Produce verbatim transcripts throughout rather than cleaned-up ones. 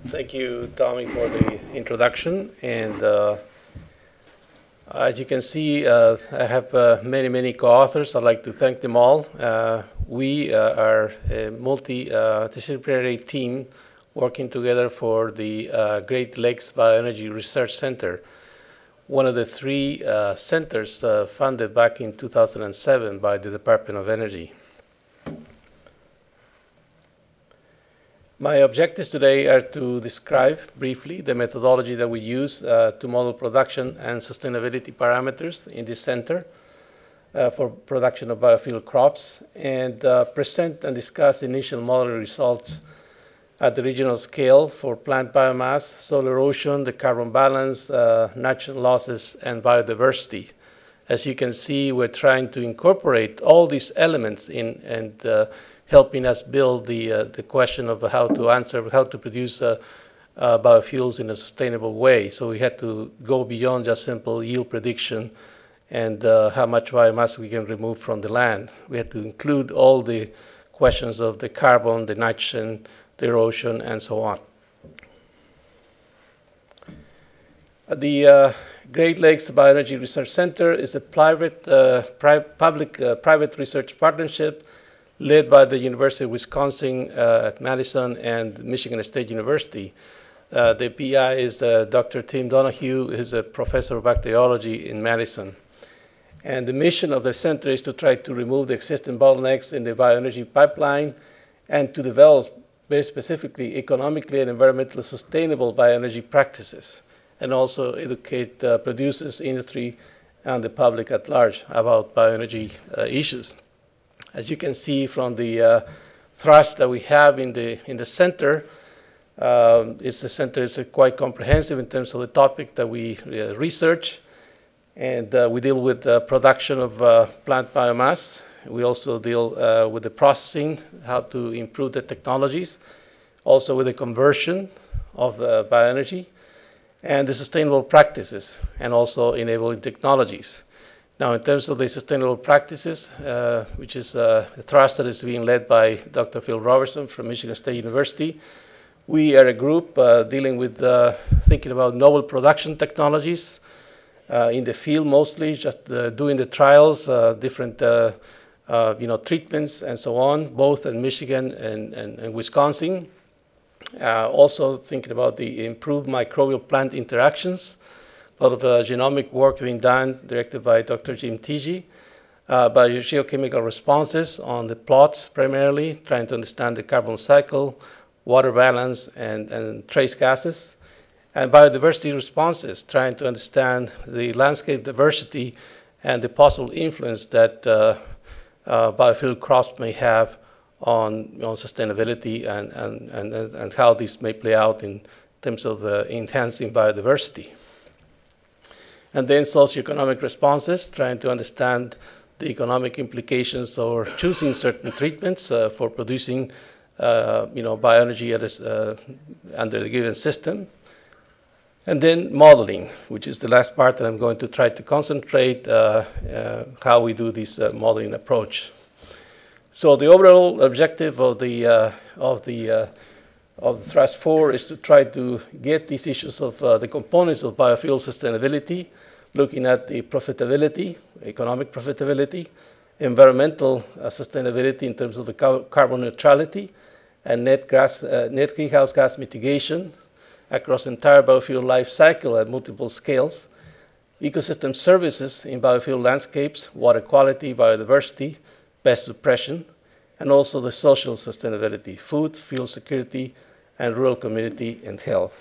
Thank you, Tommy, for the introduction. And uh, as you can see, uh, I have uh, many, many co-authors. I'd like to thank them all. Uh, we uh, are a multi-disciplinary team working together for the uh, Great Lakes Bioenergy Research Center, one of the three uh, centers uh, funded back in two thousand seven by the Department of Energy. My objectives today are to describe briefly the methodology that we use uh, to model production and sustainability parameters in this center uh, for production of biofuel crops, and uh, present and discuss initial modeling results at the regional scale for plant biomass, soil erosion, the carbon balance, uh, natural losses, and biodiversity. As you can see, we're trying to incorporate all these elements in and uh, helping us build the uh, the question of how to answer, how to produce uh, uh, biofuels in a sustainable way. So we had to go beyond just simple yield prediction and uh, how much biomass we can remove from the land. We had to include all the questions of the carbon, the nitrogen, the erosion, and so on. The uh, Great Lakes Bioenergy Research Center is a private, uh, pri public, uh, private research partnership led by the University of Wisconsin uh, at Madison and Michigan State University. Uh, the P I is uh, Doctor Tim Donahue, who's a professor of bacteriology in Madison. And the mission of the center is to try to remove the existing bottlenecks in the bioenergy pipeline and to develop, very specifically, economically and environmentally sustainable bioenergy practices, and also educate uh, producers, industry, and the public at large about bioenergy uh, issues. As you can see from the uh, thrust that we have in the in the center, um, it's the center is uh, quite comprehensive in terms of the topic that we uh, research, and uh, we deal with uh, production of uh, plant biomass. We also deal uh, with the processing, how to improve the technologies, also with the conversion of uh, bioenergy, and the sustainable practices, and also enabling technologies. Now, in terms of the sustainable practices, uh, which is uh, a thrust that is being led by Doctor Phil Robertson from Michigan State University, we are a group uh, dealing with uh, thinking about novel production technologies uh, in the field, mostly just uh, doing the trials, uh, different uh, uh, you know treatments and so on, both in Michigan and, and, and Wisconsin. Uh, also thinking about the improved microbial plant interactions. A lot of uh, genomic work being done, directed by Doctor Jim Teege, uh, by geochemical responses on the plots primarily, trying to understand the carbon cycle, water balance, and, and trace gases, and biodiversity responses, trying to understand the landscape diversity and the possible influence that uh, uh, biofuel crops may have on, on sustainability and, and, and, and how this may play out in terms of uh, enhancing biodiversity. And then socioeconomic responses, trying to understand the economic implications of choosing certain treatments uh, for producing uh, you know, bioenergy at a, uh, under the given system. And then modeling, which is the last part that I'm going to try to concentrate uh, uh, how we do this uh, modeling approach. So the overall objective of the, uh, of the uh, of Thrust four is to try to get these issues of uh, the components of biofuel sustainability, looking at the profitability, economic profitability, environmental uh, sustainability in terms of the car carbon neutrality, and net, gas, uh, net greenhouse gas mitigation across the entire biofuel life cycle at multiple scales, ecosystem services in biofuel landscapes, water quality, biodiversity, pest suppression, and also the social sustainability, food, fuel security, and rural community and health.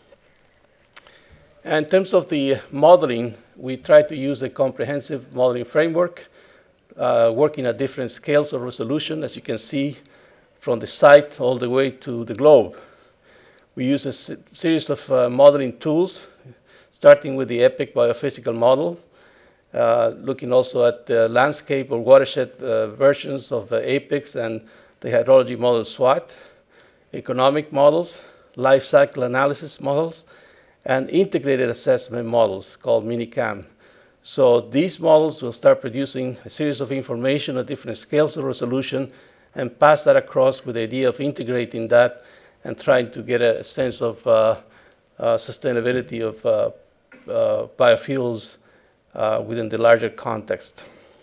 And in terms of the modeling, we try to use a comprehensive modeling framework, uh, working at different scales of resolution, as you can see, from the site all the way to the globe. We use a series of uh, modeling tools, starting with the EPIC biophysical model, uh, looking also at the landscape or watershed uh, versions of the APICS and the hydrology model SWAT, economic models, life cycle analysis models, and integrated assessment models called MINICAM. So these models will start producing a series of information at different scales of resolution and pass that across with the idea of integrating that and trying to get a sense of uh, uh, sustainability of uh, uh, biofuels uh, within the larger context.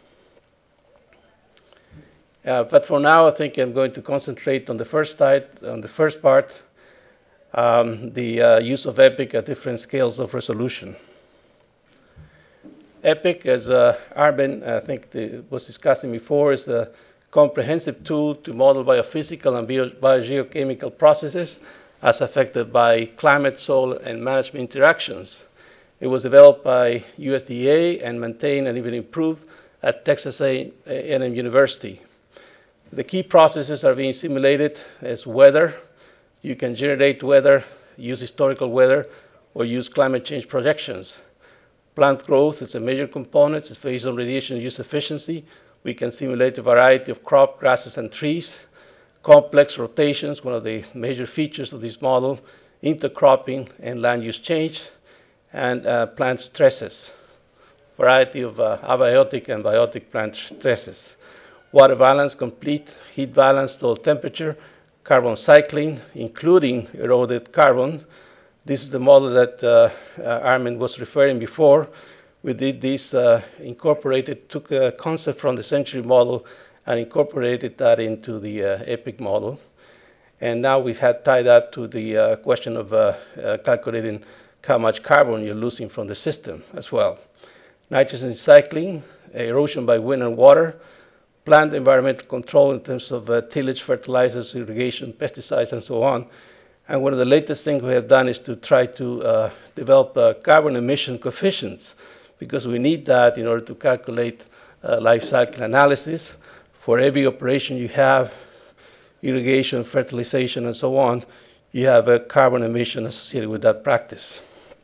Uh, but for now, I think I'm going to concentrate on the first side, on the first part, um, the uh, use of EPIC at different scales of resolution. EPIC, as uh, Arben, I think, the, was discussing before, is a comprehensive tool to model biophysical and bio biogeochemical processes as affected by climate, soil, and management interactions. It was developed by U S D A and maintained and even improved at Texas A and M University. The key processes are being simulated as weather. You can generate weather, use historical weather, or use climate change projections. Plant growth is a major component. It's based on radiation use efficiency. We can simulate a variety of crop, grasses, and trees. Complex rotations, one of the major features of this model, intercropping and land use change, and uh, plant stresses, variety of uh, abiotic and biotic plant stresses. Water balance, complete heat balance, total temperature, carbon cycling, including eroded carbon. This is the model that uh, uh, Armin was referring before. We did this, uh, incorporated, took a concept from the Century model and incorporated that into the uh, EPIC model. And now we've had tied that to the uh, question of uh, uh, calculating how much carbon you're losing from the system as well. Nitrogen cycling, erosion by wind and water, plant environmental control in terms of uh, tillage, fertilizers, irrigation, pesticides, and so on. And one of the latest things we have done is to try to uh, develop uh, carbon emission coefficients, because we need that in order to calculate uh, life cycle analysis. For every operation you have, irrigation, fertilization, and so on, you have a carbon emission associated with that practice.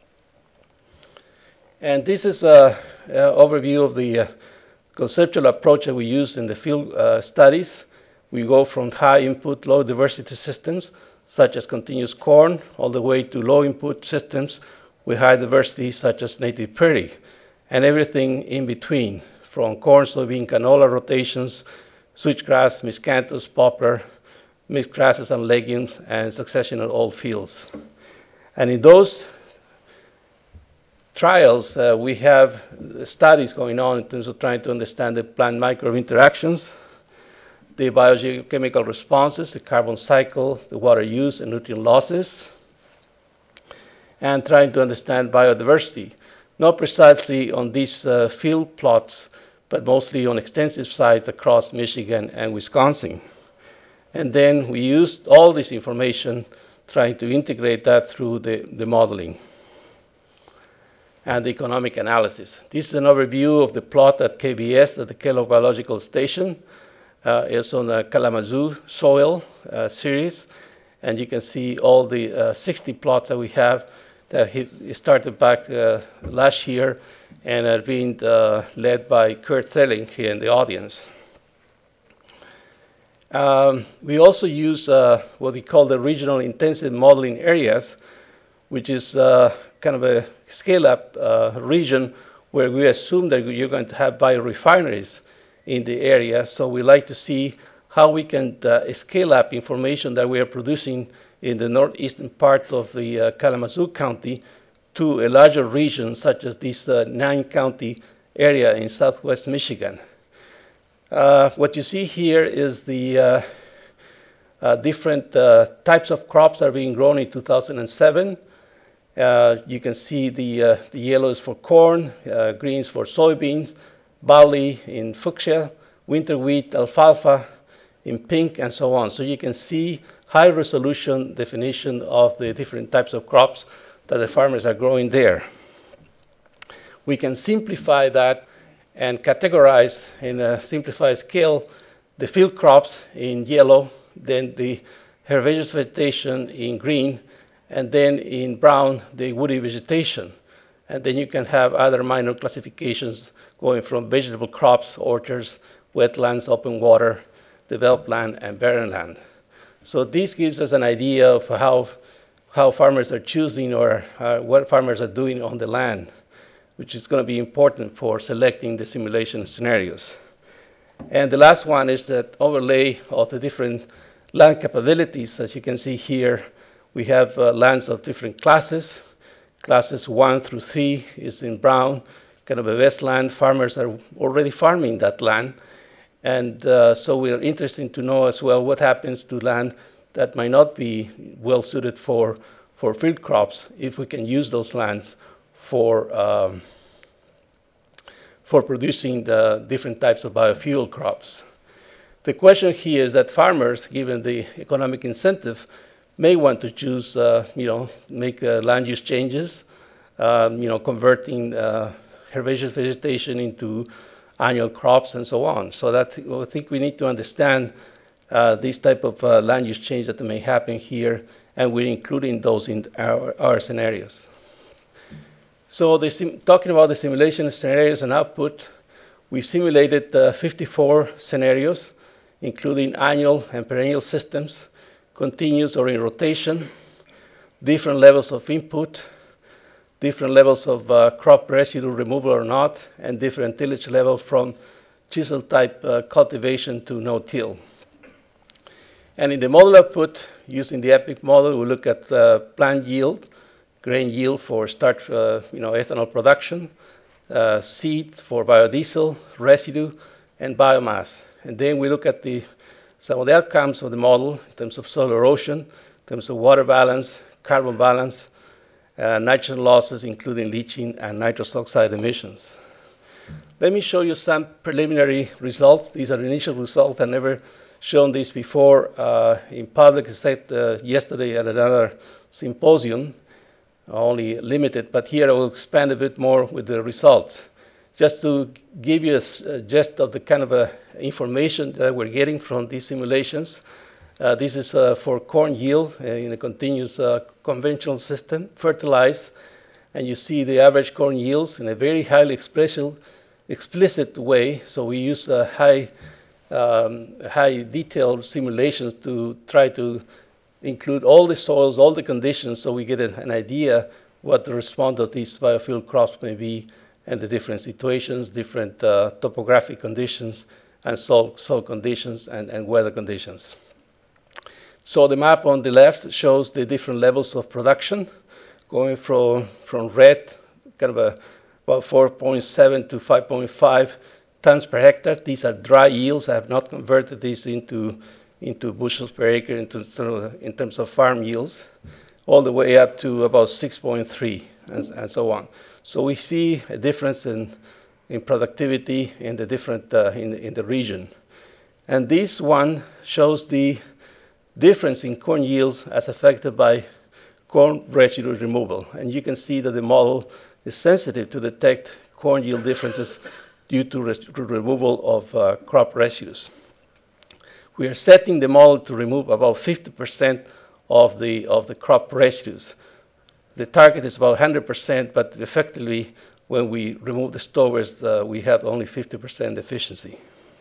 And this is an overview of the uh, conceptual approach that we use in the field uh, studies. We go from high input, low diversity systems, such as continuous corn, all the way to low input systems with high diversity, such as native prairie, and everything in between, from corn, soybean, canola rotations, switchgrass, miscanthus, poplar, mixed grasses and legumes, and succession of all fields. And in those trials, uh, we have studies going on in terms of trying to understand the plant microbe interactions, the biogeochemical responses, the carbon cycle, the water use, and nutrient losses, and trying to understand biodiversity, not precisely on these uh, field plots, but mostly on extensive sites across Michigan and Wisconsin. And then we used all this information trying to integrate that through the, the modeling and the economic analysis. This is an overview of the plot at K B S, at the Kellogg Biological Station. Uh, it's on the Kalamazoo soil uh, series, and you can see all the uh, sixty plots that we have that he started back uh, last year and are being uh, led by Kurt Thelling here in the audience. Um, we also use uh, what we call the regional intensive modeling areas, which is uh, kind of a scale-up uh, region where we assume that you're going to have biorefineries in the area. So we like to see how we can uh, scale up information that we are producing in the northeastern part of the uh, Kalamazoo County to a larger region, such as this uh, nine-county area in southwest Michigan. Uh, what you see here is the uh, uh, different uh, types of crops that are being grown in two thousand seven. Uh, you can see the, uh, the yellow is for corn, uh, greens for soybeans, barley in fuchsia, winter wheat, alfalfa in pink, and so on. So you can see high resolution definition of the different types of crops that the farmers are growing there. We can simplify that and categorize in a simplified scale the field crops in yellow, then the herbaceous vegetation in green, and then in brown, the woody vegetation. And then you can have other minor classifications going from vegetable crops, orchards, wetlands, open water, developed land, and barren land. So this gives us an idea of how, how farmers are choosing or uh, what farmers are doing on the land, which is going to be important for selecting the simulation scenarios. And the last one is that overlay of the different land capabilities. As you can see here, we have uh, lands of different classes. Classes one through three is in brown, kind of a wasteland. Farmers are already farming that land. And uh, so we are interested to know as well what happens to land that might not be well suited for, for field crops if we can use those lands for, um, for producing the different types of biofuel crops. The question here is that farmers, given the economic incentive, may want to choose, uh, you know, make uh, land use changes, um, you know, converting uh, herbaceous vegetation into annual crops and so on. So that I think we need to understand uh, this type of uh, land use change that may happen here, and we're including those in our, our scenarios. So the talking about the simulation scenarios and output, we simulated uh, fifty-four scenarios, including annual and perennial systems, continuous or in rotation, different levels of input, different levels of uh, crop residue removal or not, and different tillage level from chisel type uh, cultivation to no-till. And in the model output, using the EPIC model, we look at uh, plant yield, grain yield for starch, uh, you know, ethanol production, uh, seed for biodiesel, residue, and biomass. And then we look at the, some of the outcomes of the model in terms of soil erosion, in terms of water balance, carbon balance, uh, nitrogen losses, including leaching and nitrous oxide emissions. Let me show you some preliminary results. These are initial results. I've never shown these before uh, in public, except uh, yesterday at another symposium, only limited, but here I will expand a bit more with the results. Just to give you a, a gist of the kind of uh, information that we're getting from these simulations. Uh, this is uh, for corn yield uh, in a continuous uh, conventional system, fertilized, and you see the average corn yields in a very highly explicit, explicit way. So we use uh, high, um, high detailed simulations to try to include all the soils, all the conditions, so we get a, an idea what the response of these biofuel crops may be, and the different situations, different uh, topographic conditions, and soil, soil conditions, and, and weather conditions. So the map on the left shows the different levels of production, going from, from red, kind of a, about four point seven to five point five tons per hectare. These are dry yields. I have not converted these into, into bushels per acre into, in terms of farm yields, all the way up to about six point three, and, and so on. So we see a difference in, in productivity in the different, uh, in, in the region. And this one shows the difference in corn yields as affected by corn residue removal. And you can see that the model is sensitive to detect corn yield differences due to re removal of uh, crop residues. We are setting the model to remove about fifty percent of the, of the crop residues. The target is about one hundred percent, but effectively, when we remove the stowers, uh, we have only fifty percent efficiency.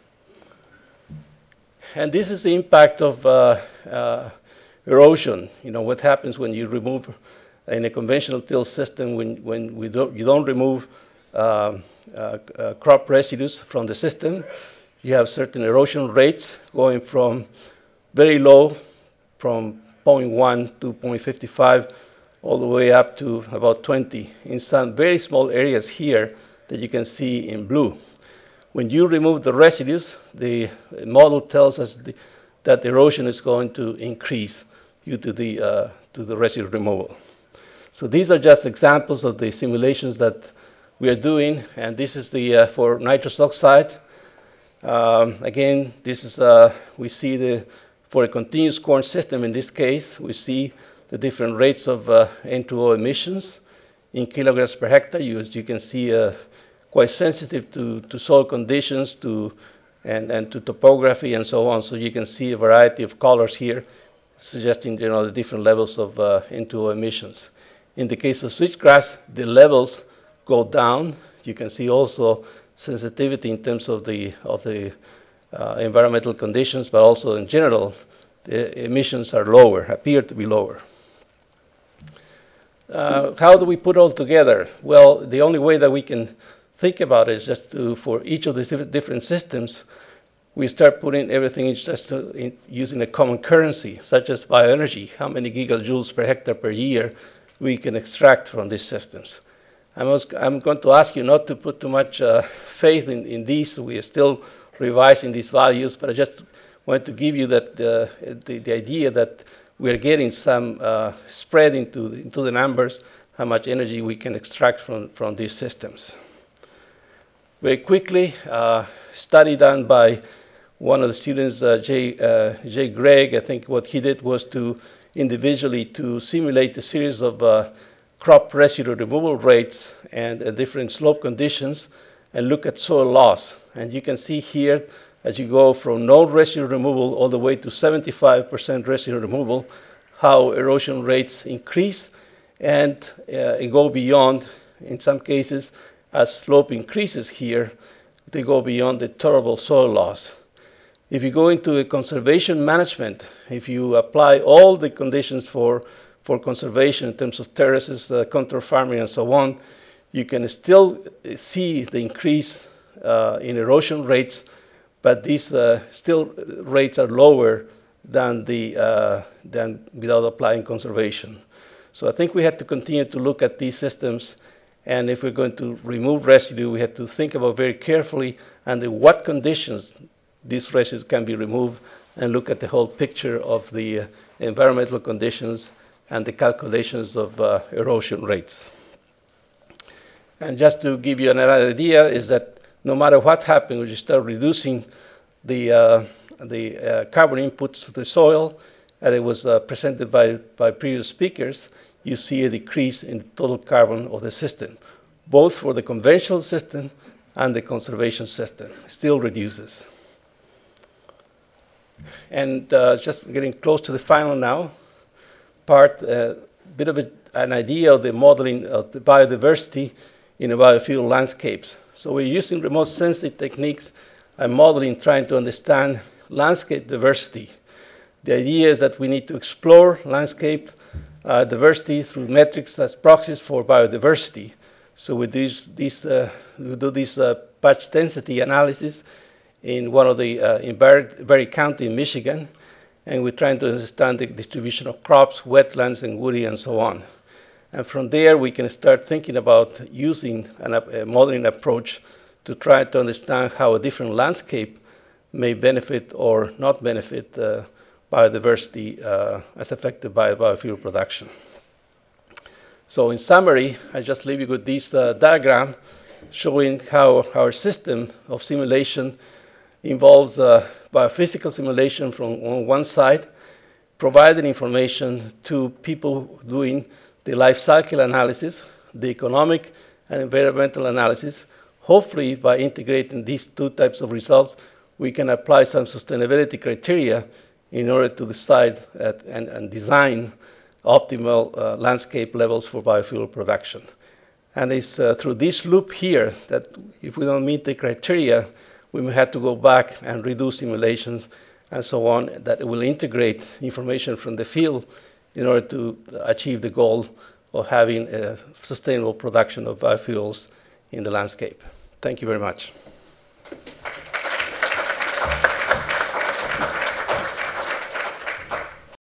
And this is the impact of uh, uh, erosion. You know, what happens when you remove, in a conventional till system, when, when we don't, you don't remove uh, uh, uh, crop residues from the system, you have certain erosion rates going from very low, from zero point one to zero point five five, all the way up to about twenty in some very small areas here that you can see in blue. When you remove the residues, the model tells us the, that erosion is going to increase due to the, uh, to the residue removal. So these are just examples of the simulations that we are doing, and this is the uh, for nitrous oxide. Um, again, this is uh, we see the for a continuous corn system. In this case, we see the different rates of uh, N two O emissions in kilograms per hectare. You, as you can see, uh, quite sensitive to, to soil conditions, to and, and to topography and so on. So you can see a variety of colors here, suggesting, you know, the different levels of uh, N two O emissions. In the case of switchgrass, the levels go down. You can see also sensitivity in terms of the of the uh, environmental conditions, but also in general, the emissions are lower, appear to be lower. Uh, how do we put it all together? Well, the only way that we can think about it is just to, for each of these different systems, we start putting everything in just to, in, using a common currency, such as bioenergy, how many gigajoules per hectare per year we can extract from these systems. I'm, also, I'm going to ask you not to put too much uh, faith in, in these. We are still revising these values, but I just wanted to give you that uh, the, the idea that we are getting some uh, spread into, into the numbers, how much energy we can extract from, from these systems. Very quickly, uh, study done by one of the students, uh, Jay, uh, Jay Gregg. I think what he did was to individually to simulate a series of uh, crop residue removal rates and uh, different slope conditions and look at soil loss. And you can see here, as you go from no residue removal all the way to seventy-five percent residue removal, how erosion rates increase and, uh, and go beyond, in some cases, as slope increases here, they go beyond the tolerable soil loss. If you go into a conservation management, if you apply all the conditions for, for conservation in terms of terraces, uh, contour farming, and so on, you can still see the increase uh, in erosion rates, but these uh, still rates are lower than, the, uh, than without applying conservation. So I think we have to continue to look at these systems, and if we're going to remove residue, we have to think about very carefully under what conditions these residues can be removed and look at the whole picture of the uh, environmental conditions and the calculations of uh, erosion rates. And just to give you another idea is that no matter what happens, when you start reducing the, uh, the uh, carbon inputs to the soil, and it was uh, presented by, by previous speakers, you see a decrease in the total carbon of the system, both for the conventional system and the conservation system. It still reduces. And uh, just getting close to the final now part, a uh, bit of a, an idea of the modeling of the biodiversity in the biofuel landscapes. So we're using remote sensing techniques and modeling, trying to understand landscape diversity. The idea is that we need to explore landscape uh, diversity through metrics as proxies for biodiversity. So with these, these uh, we do this uh, patch density analysis in one of the, uh, in Barry, Barry County in Michigan, and we're trying to understand the distribution of crops, wetlands, and woody, and so on. And from there, we can start thinking about using an, a modeling approach to try to understand how a different landscape may benefit or not benefit uh, biodiversity uh, as affected by biofuel production. So in summary, I just leave you with this uh, diagram showing how our system of simulation involves uh, biophysical simulation from on one side, providing information to people doing the life cycle analysis, the economic and environmental analysis. Hopefully, by integrating these two types of results, we can apply some sustainability criteria in order to decide at, and, and design optimal uh, landscape levels for biofuel production. And it's uh, through this loop here that if we don't meet the criteria, we may have to go back and redo simulations and so on, that will integrate information from the field in order to achieve the goal of having a sustainable production of biofuels in the landscape. Thank you very much.